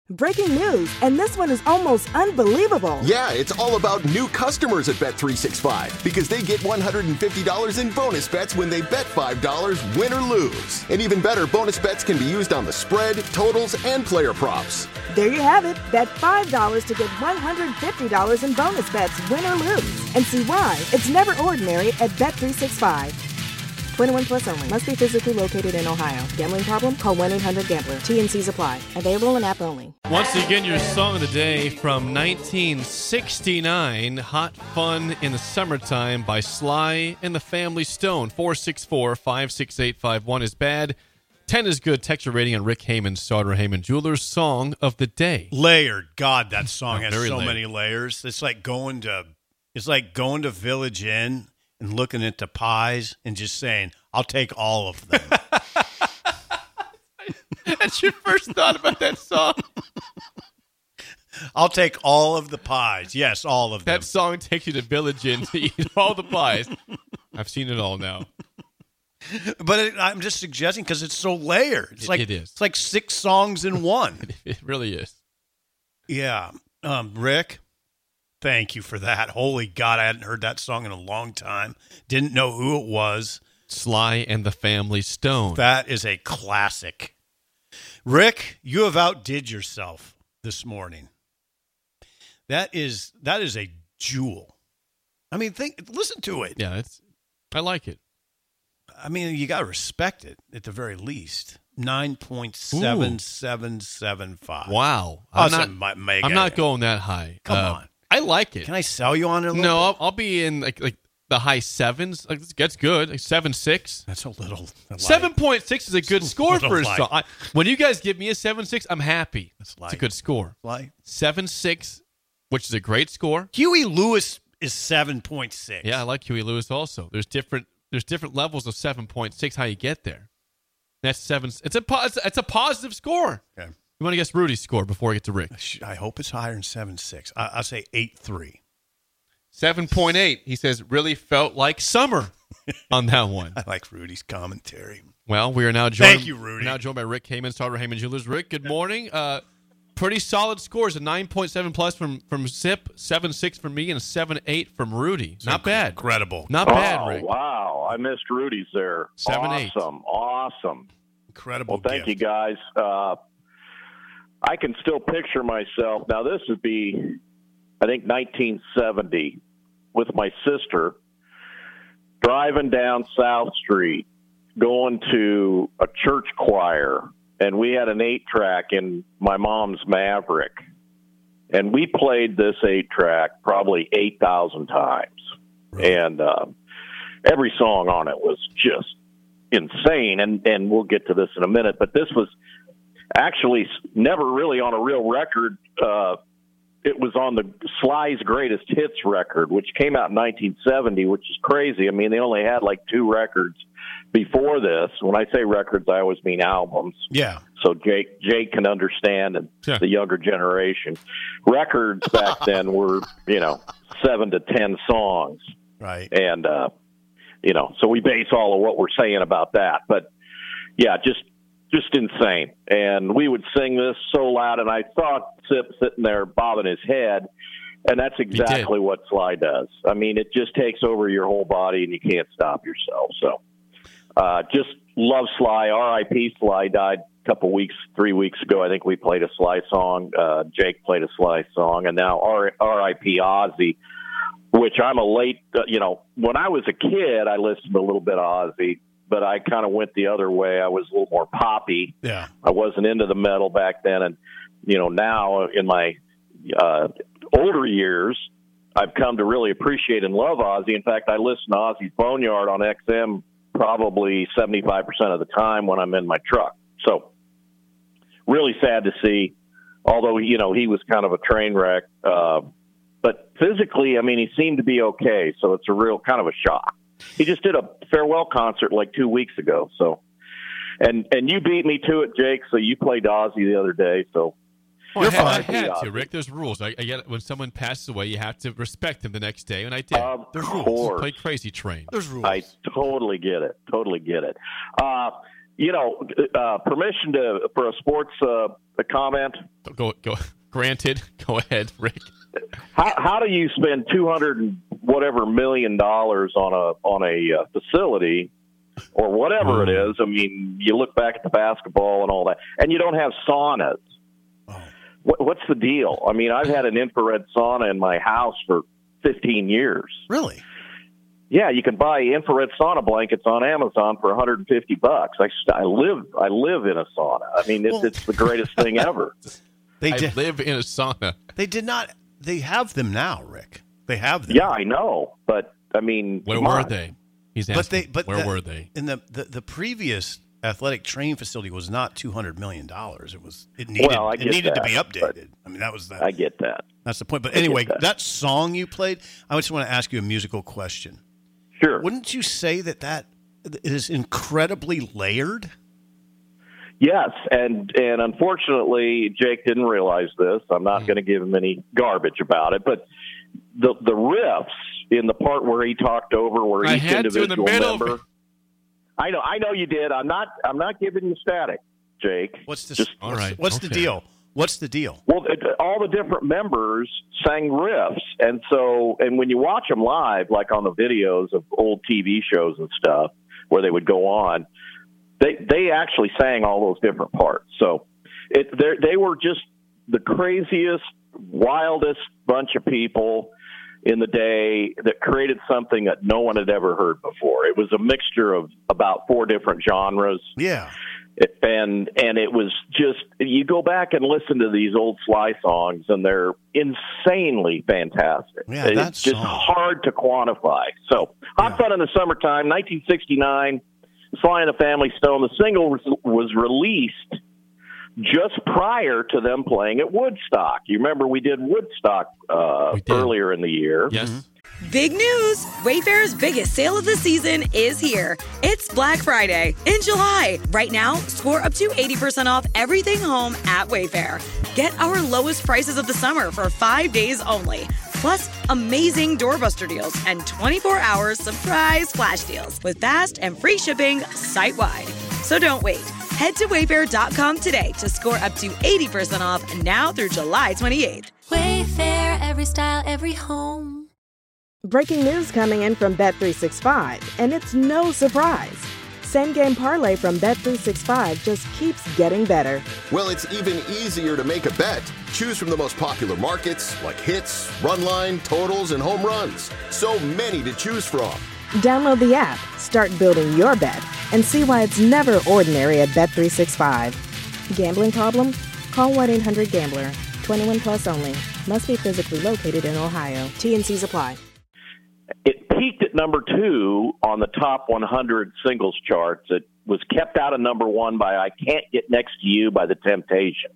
Breaking news, and this one is almost unbelievable. Yeah, it's all about new customers at Bet365 because they get $150 in bonus bets when they bet $5, win or lose. And even better, bonus bets can be used on the spread, totals, and player props. There you have it. Bet $5 to get $150 in bonus bets, win or lose. And see why it's never ordinary at Bet365. 21 plus only. Must be physically located in Ohio. Gambling problem? Call 1-800-GAMBLER. TNCs apply. Available in app only. Once again, your song of the day from 1969, Hot Fun in the Summertime by Sly and the Family Stone. 464-56851 is bad. 10 is good. Text your rating on Rick Heyman's Sauter Heyman Jewelers song of the day. Layered. God, that song has so layered. many layers. It's like going to Village Inn and looking at the pies and just saying, I'll take all of them. That's your first thought about that song? I'll take all of the pies. Yes, all of them. That song takes you to Village Inn to eat all the pies. I've seen it all now. But I'm just suggesting because it's so layered. It is. It's like 6 songs in one. It really is. Yeah. Rick, thank you for that. Holy God, I hadn't heard that song in a long time. Didn't know who it was. Sly and the Family Stone. That is a classic. Rick, you have outdid yourself this morning. That is a jewel. I mean, listen to it. Yeah, I like it. I mean, you got to respect it at the very least. 9.7775. Wow. I'm not going that high. Come on. I like it. Can I sell you on it a little No, bit? I'll be in like the high sevens. Like that's good. Like 7.6. That's a little. 7.6 is a good score for a light. song. When you guys give me a 7.6, I'm happy. That's light. It's a good score. Light. 7.6, which is a great score. Huey Lewis is 7.6. Yeah, I like Huey Lewis also. There's different levels of 7.6. How you get there? That's 7. It's a positive score. Okay. You want to guess Rudy's score before I get to Rick? I hope it's higher than 7.6. I'll say 8.3. 7.8. He says, really felt like summer on that one. I like Rudy's commentary. Well, we are now joined. Thank you, Rudy. We're now joined by Rick Heyman, Sauter Heyman Jewelers. Rick, good morning. Pretty solid scores: a 9.7 plus from Sip, 7.6 from me, and a 7.8 from Rudy. Not bad. Incredible. Not bad, Rick. Wow, I missed Rudy's there. 7.8. Awesome. Incredible. Well, thank you, guys. I can still picture myself. Now, this would be, I think, 1970 with my sister driving down South Street, going to a church choir, and we had an 8-track in my mom's Maverick. And we played this 8-track probably 8,000 times. Right. And every song on it was just insane. And we'll get to this in a minute. But this was actually never really on a real record. It was on the Sly's Greatest Hits record, which came out in 1970, which is crazy. I mean, they only had like 2 records before this. When I say records, I always mean albums. Yeah. So Jake can understand, and the younger generation. Records back then were, 7 to 10 songs. Right. And, so we base all of what we're saying about that. But, yeah, just insane. And we would sing this so loud, and I saw Sip sitting there bobbing his head, and that's exactly what Sly does. I mean, it just takes over your whole body, and you can't stop yourself. So just love Sly. R.I.P. Sly died a couple weeks, 3 weeks ago. I think we played a Sly song. Jake played a Sly song, and now R.I.P. Ozzy, which I'm a late, when I was a kid, I listened to a little bit of Ozzy, but I kind of went the other way. I was a little more poppy. Yeah. I wasn't into the metal back then. And, now in my older years, I've come to really appreciate and love Ozzy. In fact, I listen to Ozzy's Boneyard on XM probably 75% of the time when I'm in my truck. So really sad to see, although, he was kind of a train wreck. But physically, I mean, he seemed to be okay. So it's a real kind of a shock. He just did a farewell concert like 2 weeks ago. So, and you beat me to it, Jake. So you played Ozzy the other day. So I had to, Rick. There's rules. I get it. When someone passes away, you have to respect him the next day, and I did. There's rules. Play Crazy Train. There's rules. I totally get it. permission for a sports a comment. Go. Granted. Go ahead, Rick. How do you spend $200 million on a facility or whatever it is? I mean, you look back at the basketball and all that, and you don't have saunas. Oh. What's the deal? I mean, I've had an infrared sauna in my house for 15 years. Really? Yeah, you can buy infrared sauna blankets on Amazon for $150. I live in a sauna. I mean, it's the greatest thing ever. I live in a sauna. They did not. They have them now, Rick. They have them. Yeah, I know, but I mean, where were they? He's asking. Where were they? In the previous athletic training facility was not $200 million. It needed to be updated. I mean, that was that. I get that. That's the point. But anyway, that song you played, I just want to ask you a musical question. Sure. Wouldn't you say that is incredibly layered? Yes, and unfortunately, Jake didn't realize this. I'm not going to give him any garbage about it, but the riffs in the part where he talked over where each individual member. I know you did. I'm not giving you static, Jake. What's the deal? What's the deal? Well, all the different members sang riffs, and when you watch them live, like on the videos of old TV shows and stuff, where they would go on, they actually sang all those different parts. So they were just the craziest, wildest bunch of people in the day that created something that no one had ever heard before. It was a mixture of about 4 different genres. Yeah. And it was just, you go back and listen to these old Sly songs, and they're insanely fantastic. Yeah, it's just hard to quantify. So, Hot Fun in the Summertime, 1969, Sly and the Family Stone. The single was released just prior to them playing at Woodstock. You remember we did Woodstock earlier in the year. Yes. Mm-hmm. Big news! Wayfair's biggest sale of the season is here. It's Black Friday in July. Right now, score up to 80% off everything home at Wayfair. Get our lowest prices of the summer for 5 days only. Plus, amazing doorbuster deals and 24-hour surprise flash deals with fast and free shipping site-wide. So don't wait. Head to Wayfair.com today to score up to 80% off now through July 28th. Wayfair, every style, every home. Breaking news coming in from Bet365, and it's no surprise. Same Game Parlay from Bet365 just keeps getting better. Well, it's even easier to make a bet. Choose from the most popular markets like hits, run line, totals, and home runs. So many to choose from. Download the app, start building your bet, and see why it's never ordinary at Bet365. Gambling problem? Call 1-800-GAMBLER. 21 plus only. Must be physically located in Ohio. T&Cs apply. It peaked at number 2 on the top 100 singles charts. It was kept out of number 1 by I Can't Get Next to You by the Temptations.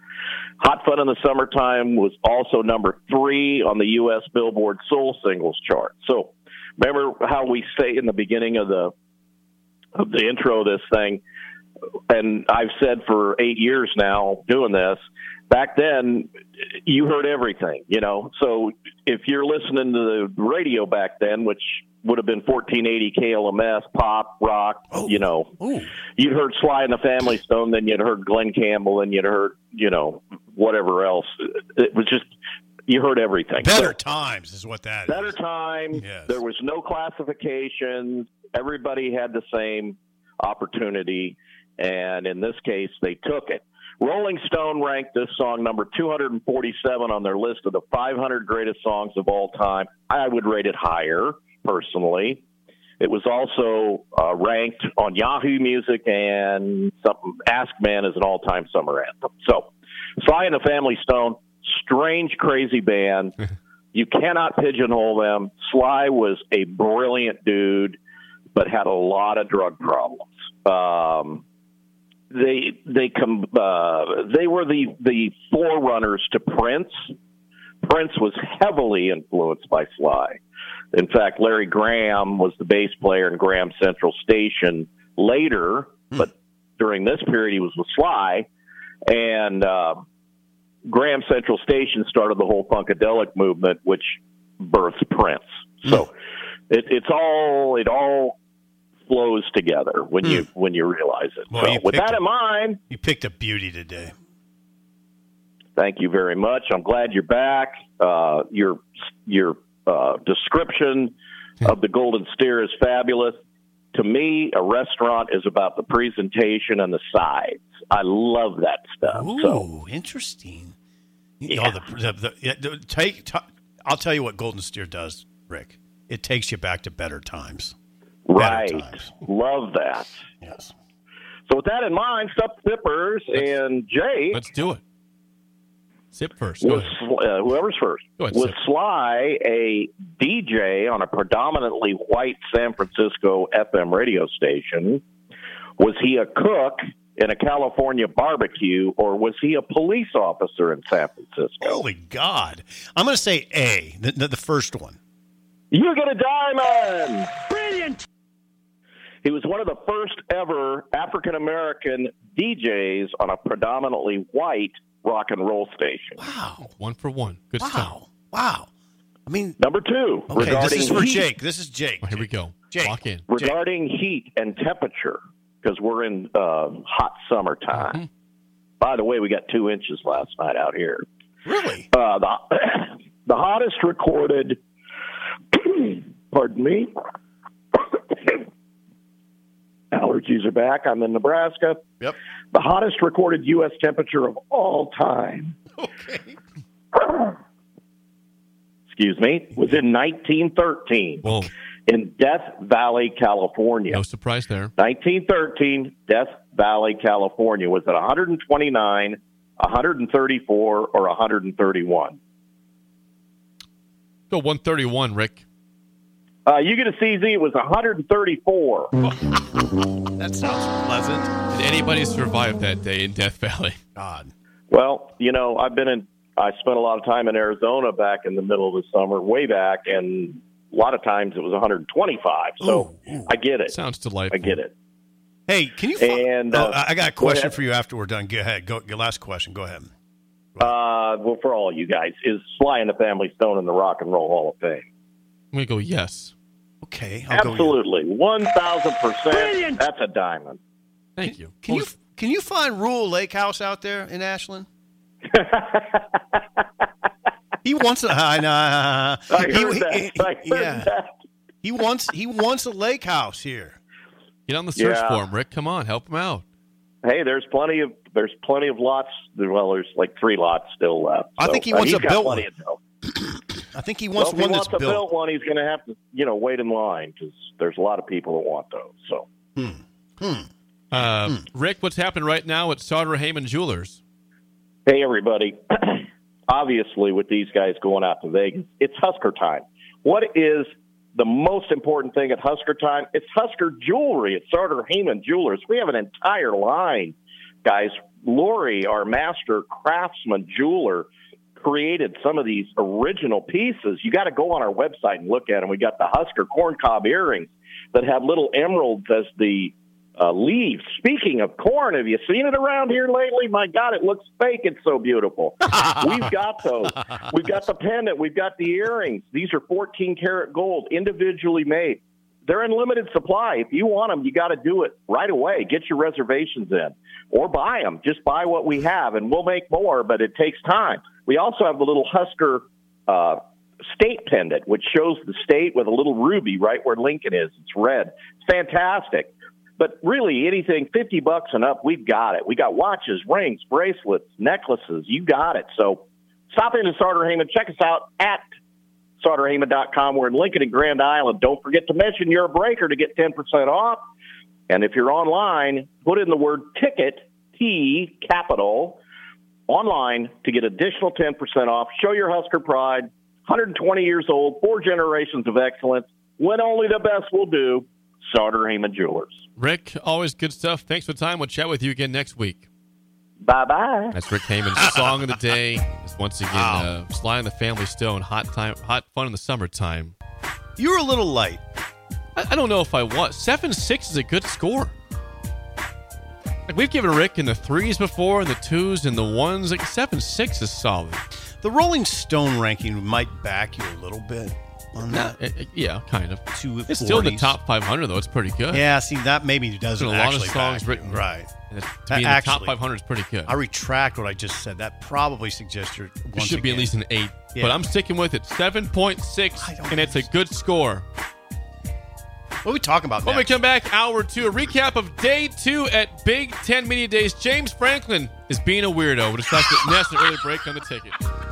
Hot Fun in the Summertime was also number 3 on the U.S. Billboard Soul Singles chart. So remember how we say in the beginning of the intro of this thing, and I've said for 8 years now doing this, back then, you heard everything, So if you're listening to the radio back then, which would have been 1480 KLMS, pop, rock, you'd heard Sly and the Family Stone, then you'd heard Glenn Campbell, and you'd heard, whatever else. It was just, you heard everything. Better times is what that is. Better time. Yes. There was no classifications. Everybody had the same opportunity. And in this case, they took it. Rolling Stone ranked this song number 247 on their list of the 500 greatest songs of all time. I would rate it higher, personally. It was also ranked on Yahoo Music and Ask Man as an all-time summer anthem. So, Sly and the Family Stone, strange, crazy band. You cannot pigeonhole them. Sly was a brilliant dude, but had a lot of drug problems. They were the forerunners to Prince. Prince was heavily influenced by Sly. In fact, Larry Graham was the bass player in Graham Central Station later, but during this period he was with Sly, and Graham Central Station started the whole Funkadelic movement, which birthed Prince. So it all flows together when you realize it. Well, So with that in mind, you picked a beauty today. thank you very much. I'm glad you're back. Your description of the Golden Steer is fabulous. To me, a restaurant is about the presentation and the sides. I love that stuff. Ooh, So interesting. Yeah. I'll tell you what Golden Steer does, Rick. It takes you back to better times. right, Better times. love that. Yes. So with that in mind, Sup Sippers and Jay, Let's do it. Sip first. Go was, ahead. whoever's first, Go ahead, was Sip. Sly a DJ on a predominantly white San Francisco FM radio station? Was he a cook in a California barbecue, or was he a police officer in San Francisco? Holy God. I'm going to say A, the first one. You get a diamond! Brilliant! He was one of the first ever African-American DJs on a predominantly white rock and roll station. Wow. 1 for 1. Good stuff. Wow. Wow. I mean, Number two, okay, regarding this is for heat, Jake. This is Jake. Oh, here we go. Jake. Lock in. regarding heat and temperature, because we're in hot summertime. Mm-hmm. By the way, we got 2 inches last night out here. Really? The hottest recorded, pardon me, allergies are back. I'm in Nebraska. Yep. The hottest recorded U.S. temperature of all time, Okay. excuse me, was in 1913 Whoa. in Death Valley, California. No surprise there. 1913, Death Valley, California. Was it 129, 134, or 131? Go 131, Rick. You get a CZ. It was 134. That sounds pleasant. Did anybody survive that day in Death Valley? God. Well, I spent a lot of time in Arizona back in the middle of the summer, way back, and a lot of times it was 125. So Ooh. I get it. Sounds delightful. I get it. Hey, can you? And, I got a go question ahead. for you after we're done. Go ahead. Go. Your last question. Go ahead. Well, for all you guys, is Sly and the Family Stone in the Rock and Roll Hall of Fame? I'm going to go yes. Okay. I'll go Absolutely, 1,000%. That's a diamond. Thank you. Can you find Rural Lake House out there in Ashland? He wants a. I know. I heard that. He wants a lake house here. Get on the search Yeah. form, Rick. Come on, help him out. Hey, there's plenty of lots. Well, there's like 3 lots still left. I So, think he wants he's a got built plenty one. of dough. I think he wants Well, if one he that's wants a built. built one, he's going to have to, wait in line because there's a lot of people that want those. So, Rick, what's happening right now at Sauter Heyman Jewelers? hey, everybody. Obviously, with these guys going out to Vegas, it's Husker time. What is the most important thing at Husker time? It's Husker jewelry at Sauter Heyman Jewelers. We have an entire line, guys. Lori, our master craftsman jeweler, created some of these original pieces. You got to go on our website and look at them. We got the Husker corncob earrings that have little emeralds as the leaves. Speaking of corn, have you seen it around here lately? My God, it looks fake. It's so beautiful. We've got those. We've got the pendant. We've got the earrings. These are 14-karat gold, individually made. They're in limited supply. If you want them, you got to do it right away. Get your reservations in or buy them. Just buy what we have, and we'll make more, but it takes time. We also have the little Husker state pendant, which shows the state with a little ruby right where Lincoln is. It's red. It's fantastic. But really, anything $50 and up, we've got it. We got watches, rings, bracelets, necklaces. You got it. So stop into Sauter Heyman. Check us out at SauterHeyman.com. We're in Lincoln and Grand Island. Don't forget to mention you're a breaker to get 10% off. And if you're online, put in the word ticket, T, capital, online to get additional 10% off. Show your Husker pride. 120 years old, 4 generations of excellence. When only the best will do. Sauter Heyman Jewelers. Rick, always good stuff. Thanks for the time. We'll chat with you again next week. Bye-bye. That's Rick Heyman's song of the day. It's once again Sly and the Family Stone, hot fun in the summertime. You were a little light. I don't know if I was. 7.6 is a good score. Like, we've given Rick in the 3s before, and the 2s and the 1s. Like 7.6 is solid. The Rolling Stone ranking might back you a little bit. on that? Yeah, kind of. It's 240s. still in the top 500, though. It's pretty good. Yeah, see, that maybe doesn't There's a lot of actually songs back written. it. Right. And to be in the top 500 is pretty good. I retract what I just said. That probably suggests you're It should be at least an 8. Yeah. But I'm sticking with it. 7.6, and it's a good score. What are we talking about When we next? come back, hour 2, a recap of day 2 at Big Ten Media Days. James Franklin is being a weirdo. We'll discuss it next an early break on the ticket.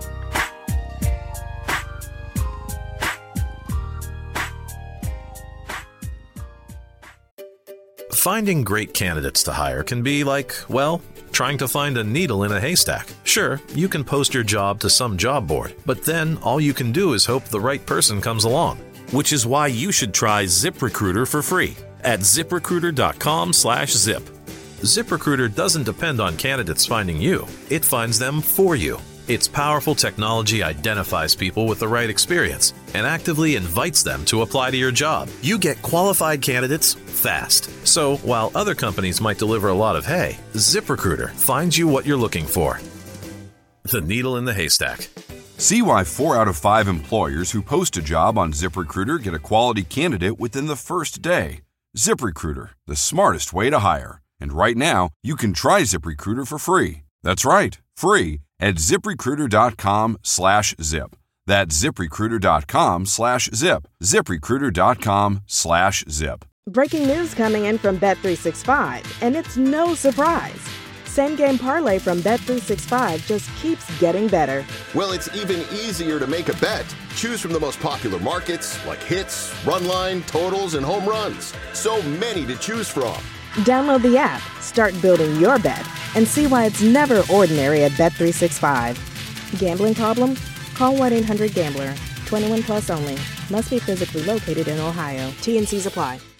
Finding great candidates to hire can be like, well, trying to find a needle in a haystack. Sure, you can post your job to some job board, but then all you can do is hope the right person comes along. Which is why you should try ZipRecruiter for free at ZipRecruiter.com/zip. ZipRecruiter doesn't depend on candidates finding you. It finds them for you. Its powerful technology identifies people with the right experience and actively invites them to apply to your job. You get qualified candidates fast. So while other companies might deliver a lot of hay, ZipRecruiter finds you what you're looking for. The needle in the haystack. See why 4 out of 5 employers who post a job on ZipRecruiter get a quality candidate within the first day. ZipRecruiter, the smartest way to hire. And right now, you can try ZipRecruiter for free. That's right, free at ZipRecruiter.com/zip. That's ZipRecruiter.com/zip. ZipRecruiter.com/zip. Breaking news coming in from Bet365, and it's no surprise. Same Game Parlay from Bet365 just keeps getting better. Well, it's even easier to make a bet. Choose from the most popular markets like hits, run line, totals, and home runs. So many to choose from. Download the app, start building your bet, and see why it's never ordinary at Bet365. Gambling problem? Call 1-800-GAMBLER. 21 plus only. Must be physically located in Ohio. T&Cs apply.